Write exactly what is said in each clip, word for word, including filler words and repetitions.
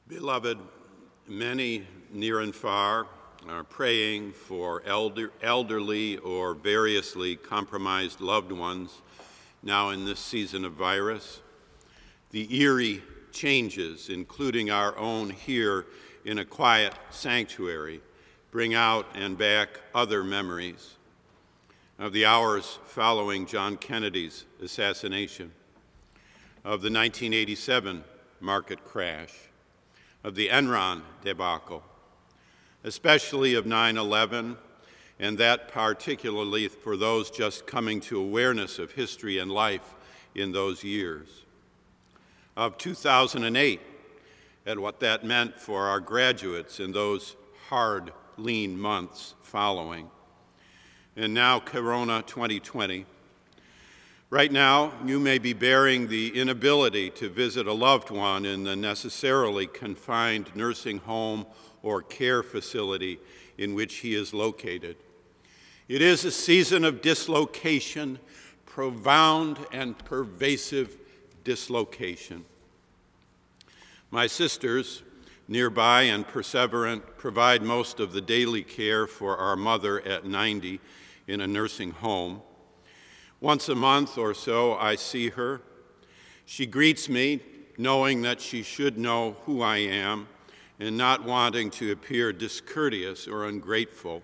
Beloved, many near and far are praying for elder, elderly or variously compromised loved ones now in this season of virus. The eerie changes, including our own here in a quiet sanctuary, bring out and back other memories of the hours following John Kennedy's assassination, of the nineteen eighty-seven market crash, of the Enron debacle, especially of nine eleven, and that particularly for those just coming to awareness of history and life in those years, of two thousand eight, and what that meant for our graduates in those hard, lean months following, and now Corona twenty twenty. Right now, you may be bearing the inability to visit a loved one in the necessarily confined nursing home or care facility in which he is located. It is a season of dislocation, profound and pervasive dislocation. My sisters, nearby and perseverant, provide most of the daily care for our mother at ninety in a nursing home. Once a month or so, I see her. She greets me, knowing that she should know who I am and not wanting to appear discourteous or ungrateful.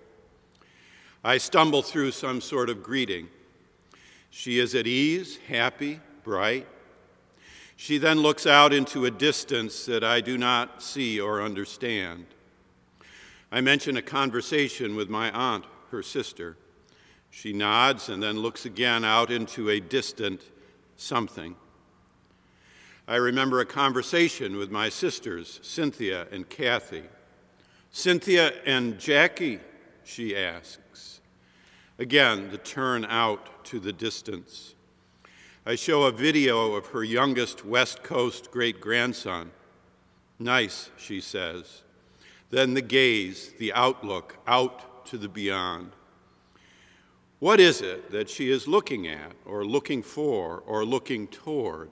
I stumble through some sort of greeting. She is at ease, happy, bright. She then looks out into a distance that I do not see or understand. I mention a conversation with my aunt, her sister. She nods and then looks again out into a distant something. I remember a conversation with my sisters, Cynthia and Kathy. "Cynthia and Jackie," she asks. Again, the turn out to the distance. I show a video of her youngest West Coast great-grandson. "Nice," she says. Then the gaze, the outlook, out to the beyond. What is it that she is looking at, or looking for, or looking toward?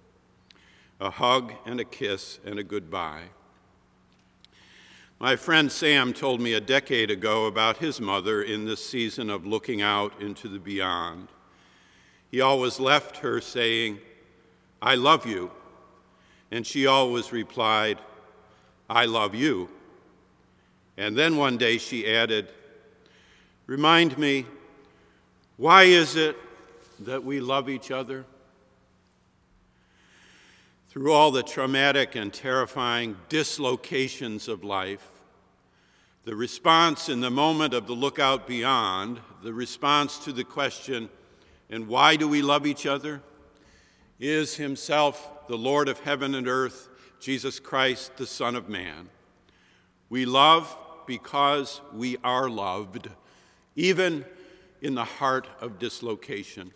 A hug and a kiss and a goodbye. My friend Sam told me a decade ago about his mother in this season of looking out into the beyond. He always left her saying, "I love you," and she always replied, "I love you." And then one day she added, "Remind me, why is it that we love each other?" Through all the traumatic and terrifying dislocations of life, the response in the moment of the lookout beyond, the response to the question, "And why do we love each other?" is himself the Lord of heaven and earth, Jesus Christ, the Son of Man. We love because we are loved, even in the heart of dislocation.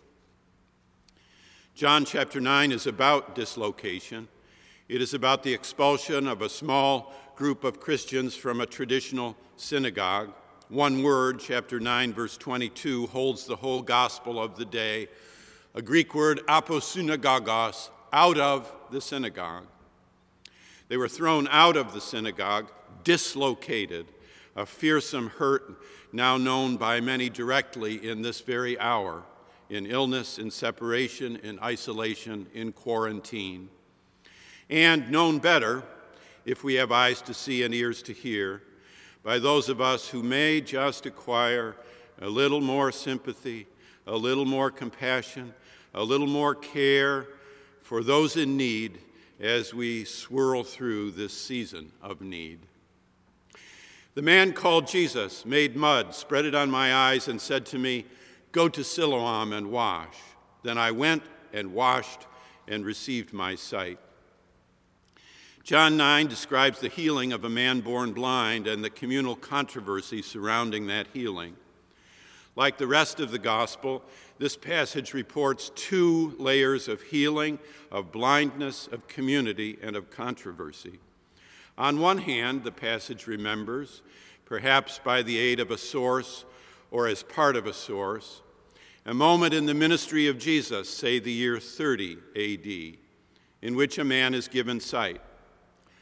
John chapter nine is about dislocation. It is about the expulsion of a small group of Christians from a traditional synagogue. One word, chapter nine, verse twenty-two, holds the whole gospel of the day. A Greek word, aposynagogos, out of the synagogue. They were thrown out of the synagogue, dislocated, a fearsome hurt now known by many directly in this very hour, in illness, in separation, in isolation, in quarantine. And known better, if we have eyes to see and ears to hear, by those of us who may just acquire a little more sympathy, a little more compassion, a little more care for those in need as we swirl through this season of need. The man called Jesus made mud, spread it on my eyes, and said to me, "Go to Siloam and wash." Then I went and washed and received my sight. John nine describes the healing of a man born blind and the communal controversy surrounding that healing. Like the rest of the gospel, this passage reports two layers of healing, of blindness, of community, and of controversy. On one hand, the passage remembers, perhaps by the aid of a source or as part of a source, a moment in the ministry of Jesus, say the year thirty A D, in which a man is given sight.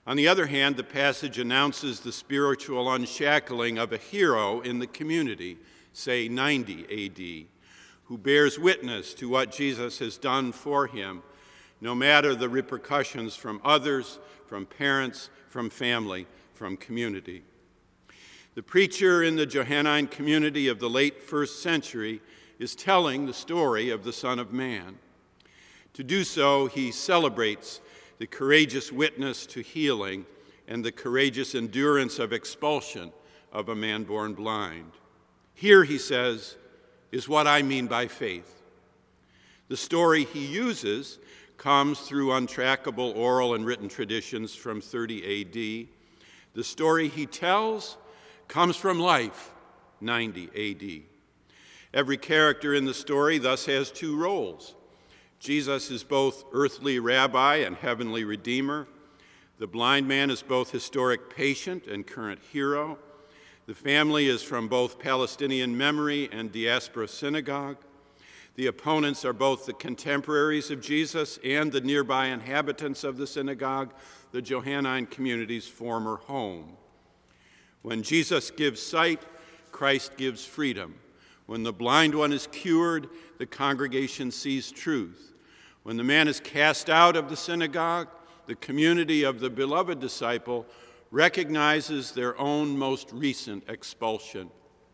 On the other hand, the passage announces the spiritual unshackling of a hero in the community, say ninety A D, who bears witness to what Jesus has done for him, no matter the repercussions from others, from parents, from family, from community. The preacher in the Johannine community of the late first century is telling the story of the Son of Man. To do so, he celebrates the courageous witness to healing and the courageous endurance of expulsion of a man born blind. Here, he says, is what I mean by faith. The story he uses comes through untrackable oral and written traditions from thirty A D. The story he tells comes from life, ninety A D. Every character in the story thus has two roles. Jesus is both earthly rabbi and heavenly redeemer. The blind man is both historic patient and current hero. The family is from both Palestinian memory and diaspora synagogue. The opponents are both the contemporaries of Jesus and the nearby inhabitants of the synagogue, the Johannine community's former home. When Jesus gives sight, Christ gives freedom. When the blind one is cured, the congregation sees truth. When the man is cast out of the synagogue, the community of the beloved disciple recognizes their own most recent expulsion.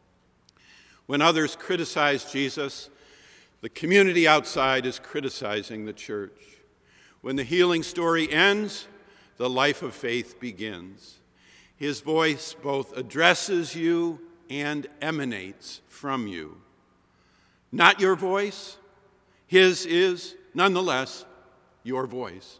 When others criticize Jesus, the community outside is criticizing the church. When the healing story ends, the life of faith begins. His voice both addresses you and emanates from you. Not your voice, his is, nonetheless, your voice.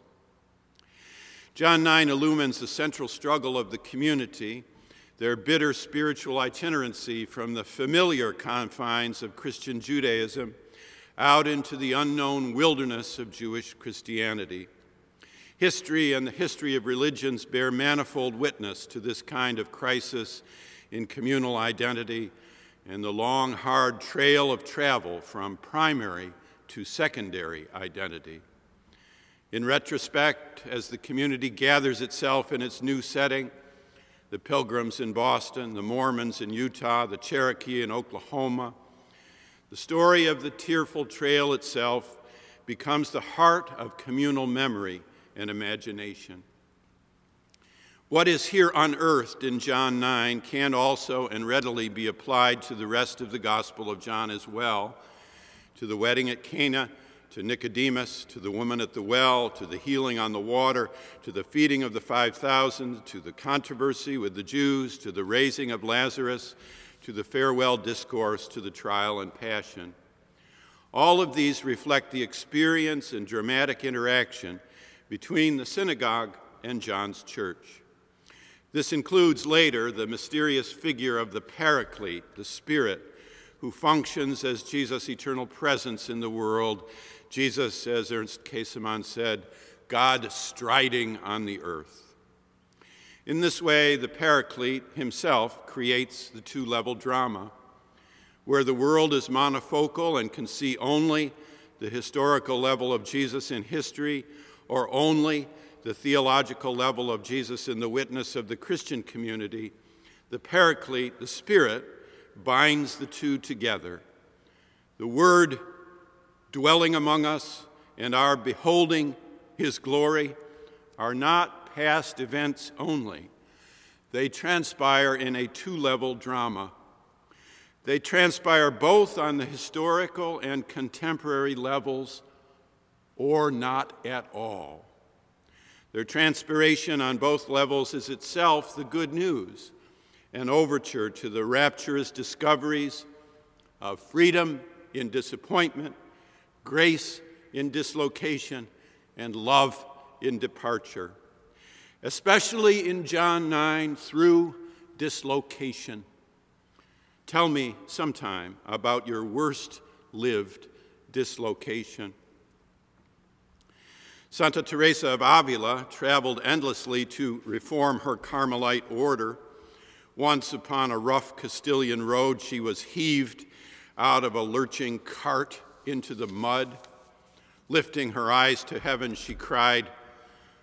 John nine illumines the central struggle of the community, their bitter spiritual itinerancy from the familiar confines of Christian Judaism out into the unknown wilderness of Jewish Christianity. History and the history of religions bear manifold witness to this kind of crisis in communal identity and the long, hard trail of travel from primary to secondary identity. In retrospect, as the community gathers itself in its new setting, the Pilgrims in Boston, the Mormons in Utah, the Cherokee in Oklahoma, the story of the tearful trail itself becomes the heart of communal memory and imagination. What is here unearthed in John nine can also and readily be applied to the rest of the Gospel of John as well, to the wedding at Cana, to Nicodemus, to the woman at the well, to the healing on the water, to the feeding of the five thousand, to the controversy with the Jews, to the raising of Lazarus, to the farewell discourse, to the trial and passion. All of these reflect the experience and dramatic interaction between the synagogue and John's church. This includes later the mysterious figure of the Paraclete, the Spirit, who functions as Jesus' eternal presence in the world. Jesus, as Ernst Käsemann said, God striding on the earth. In this way, the Paraclete himself creates the two-level drama, where the world is monofocal and can see only the historical level of Jesus in history, or only the theological level of Jesus in the witness of the Christian community. The Paraclete, the Spirit, binds the two together. The Word dwelling among us and our beholding his glory are not past events only. They transpire in a two-level drama. They transpire both on the historical and contemporary levels, or not at all. Their transpiration on both levels is itself the good news, an overture to the rapturous discoveries of freedom in disappointment, grace in dislocation, and love in departure, especially in John nine through dislocation. Tell me sometime about your worst-lived dislocation. Santa Teresa of Avila traveled endlessly to reform her Carmelite order. Once upon a rough Castilian road, she was heaved out of a lurching cart into the mud. Lifting her eyes to heaven, she cried,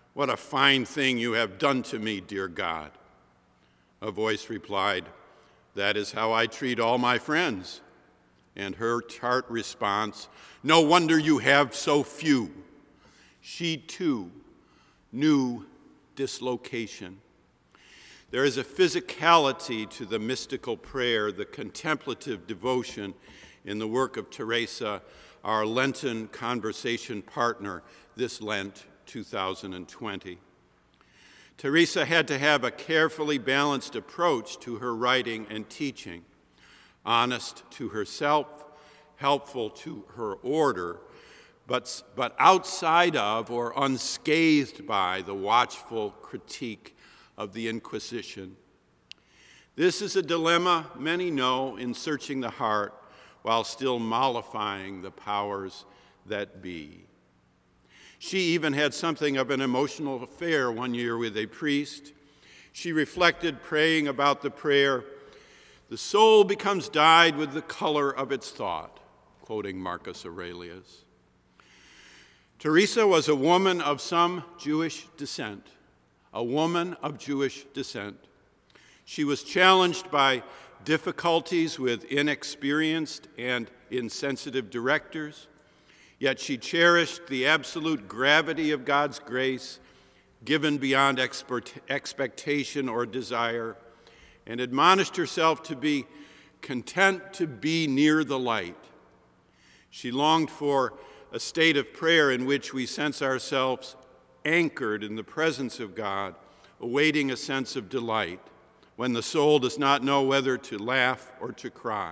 What a fine thing you have done to me, dear God. A voice replied, that is how I treat all my friends. And her tart response, no wonder you have so few. She too knew dislocation. There is a physicality to the mystical prayer, the contemplative devotion in the work of Teresa, our Lenten conversation partner this Lent two thousand twenty. Teresa had to have a carefully balanced approach to her writing and teaching, honest to herself, helpful to her order, but, but outside of or unscathed by the watchful critique of the Inquisition. This is a dilemma many know in searching the heart while still mollifying the powers that be. She even had something of an emotional affair one year with a priest. She reflected, praying about the prayer, the soul becomes dyed with the color of its thought, quoting Marcus Aurelius. Teresa was a woman of some Jewish descent, a woman of Jewish descent. She was challenged by difficulties with inexperienced and insensitive directors, yet she cherished the absolute gravity of God's grace, given beyond expert, expectation or desire, and admonished herself to be content to be near the light. She longed for a state of prayer in which we sense ourselves anchored in the presence of God, awaiting a sense of delight, when the soul does not know whether to laugh or to cry.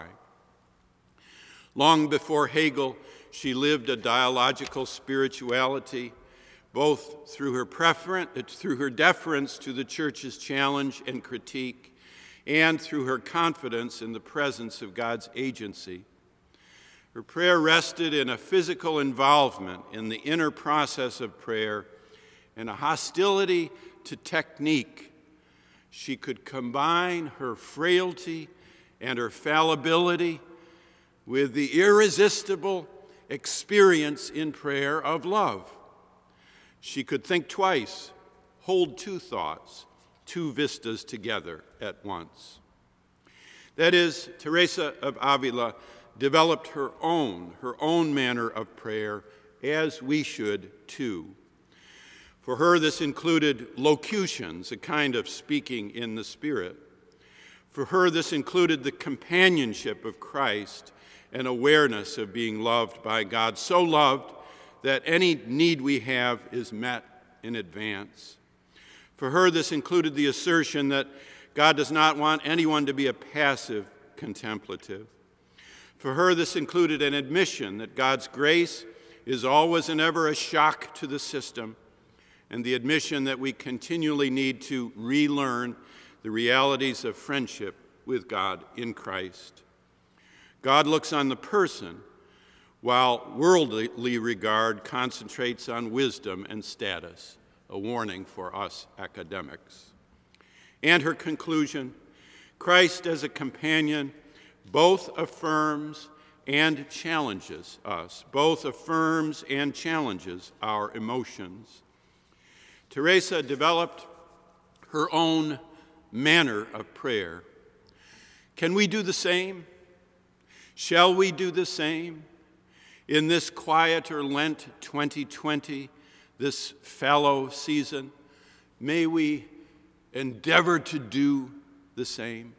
Long before Hegel, she lived a dialogical spirituality, both through her preference, through her deference to the church's challenge and critique, and through her confidence in the presence of God's agency. Her prayer rested in a physical involvement in the inner process of prayer and a hostility to technique. She could combine her frailty and her fallibility with the irresistible experience in prayer of love. She could think twice, hold two thoughts, two vistas together at once. That is, Teresa of Avila developed her own, her own manner of prayer, as we should too. For her, this included locutions, a kind of speaking in the Spirit. For her, this included the companionship of Christ and awareness of being loved by God, so loved that any need we have is met in advance. For her, this included the assertion that God does not want anyone to be a passive contemplative. For her, this included an admission that God's grace is always and ever a shock to the system, and the admission that we continually need to relearn the realities of friendship with God in Christ. God looks on the person, while worldly regard concentrates on wisdom and status, a warning for us academics. And her conclusion, Christ as a companion both affirms and challenges us, both affirms and challenges our emotions. Teresa developed her own manner of prayer. Can we do the same? Shall we do the same? In this quieter Lent twenty twenty, this fallow season, may we endeavor to do the same.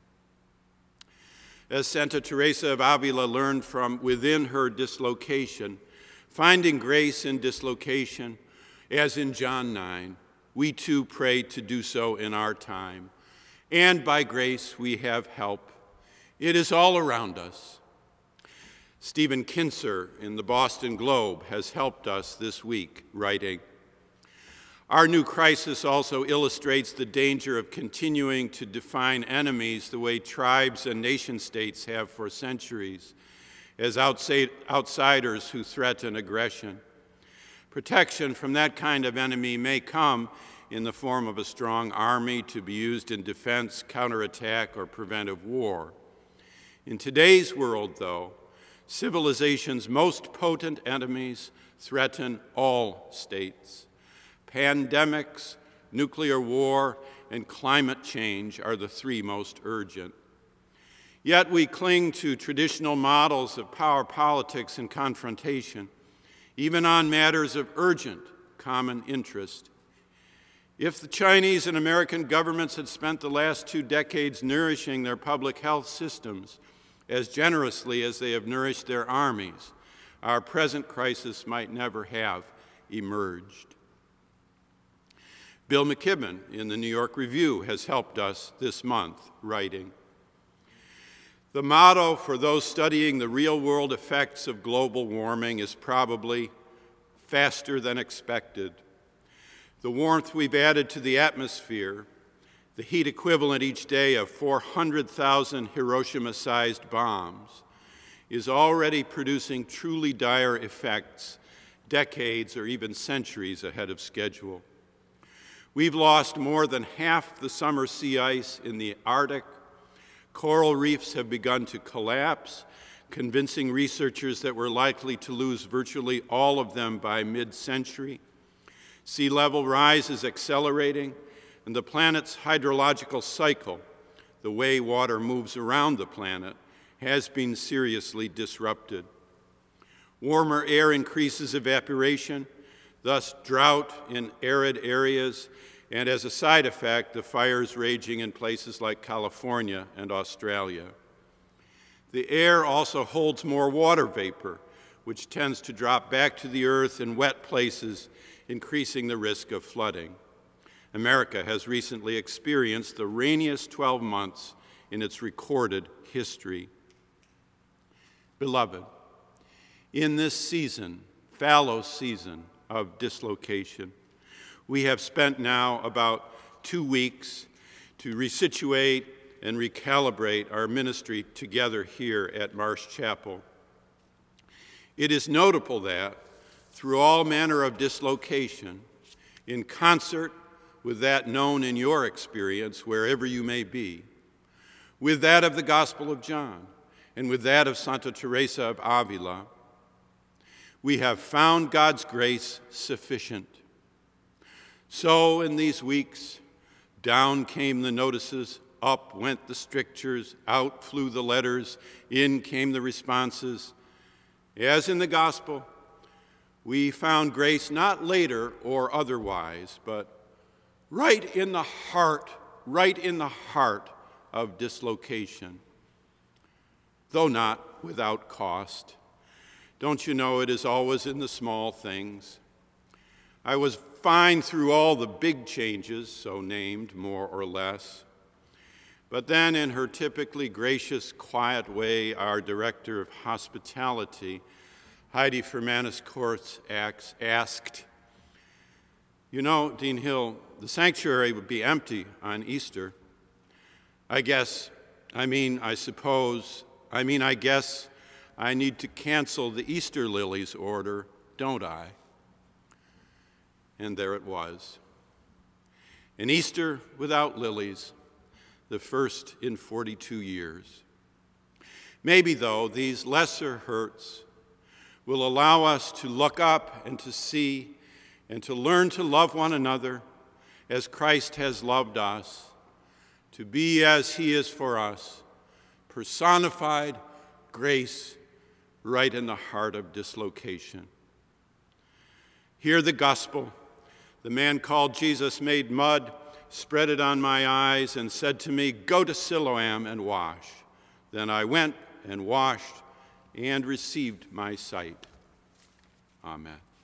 As Santa Teresa of Avila learned from within her dislocation, finding grace in dislocation, as in John nine, we too pray to do so in our time. And by grace we have help. It is all around us. Stephen Kinser in the Boston Globe has helped us this week, writing, our new crisis also illustrates the danger of continuing to define enemies the way tribes and nation-states have for centuries, as outside, outsiders who threaten aggression. Protection from that kind of enemy may come in the form of a strong army to be used in defense, counterattack, or preventive war. In today's world, though, civilization's most potent enemies threaten all states. Pandemics, nuclear war, and climate change are the three most urgent. Yet we cling to traditional models of power politics and confrontation, even on matters of urgent common interest. If the Chinese and American governments had spent the last two decades nourishing their public health systems as generously as they have nourished their armies, our present crisis might never have emerged. Bill McKibben in the New York Review has helped us this month, writing, "The motto for those studying the real-world effects of global warming is probably faster than expected. The warmth we've added to the atmosphere, the heat equivalent each day of four hundred thousand Hiroshima-sized bombs, is already producing truly dire effects decades or even centuries ahead of schedule. We've lost more than half the summer sea ice in the Arctic. Coral reefs have begun to collapse, convincing researchers that we're likely to lose virtually all of them by mid-century. Sea level rise is accelerating, and the planet's hydrological cycle, the way water moves around the planet, has been seriously disrupted. Warmer air increases evaporation, thus drought in arid areas, and as a side effect, the fires raging in places like California and Australia. The air also holds more water vapor, which tends to drop back to the earth in wet places, increasing the risk of flooding. America has recently experienced the rainiest twelve months in its recorded history. Beloved, in this season, fallow season of dislocation, we have spent now about two weeks to resituate and recalibrate our ministry together here at Marsh Chapel. It is notable that, through all manner of dislocation, in concert with that known in your experience wherever you may be, with that of the Gospel of John, and with that of Santa Teresa of Avila, we have found God's grace sufficient. So in these weeks, down came the notices, up went the strictures, out flew the letters, in came the responses. As in the gospel, we found grace not later or otherwise, but right in the heart, right in the heart of dislocation, though not without cost. Don't you know it is always in the small things? I was fine through all the big changes, so named, more or less. But then, in her typically gracious, quiet way, our director of hospitality, Heidi Fermanis-Kortz, asked, "You know, Dean Hill, the sanctuary would be empty on Easter. I guess, I mean, I suppose, I mean, I guess I need to cancel the Easter lilies order, don't I?" And there it was. An Easter without lilies, the first in forty-two years. Maybe, though, these lesser hurts will allow us to look up and to see and to learn to love one another as Christ has loved us, to be as he is for us, personified grace right in the heart of dislocation. Hear the gospel. The man called Jesus made mud, spread it on my eyes, and said to me, "Go to Siloam and wash." Then I went and washed and received my sight. Amen.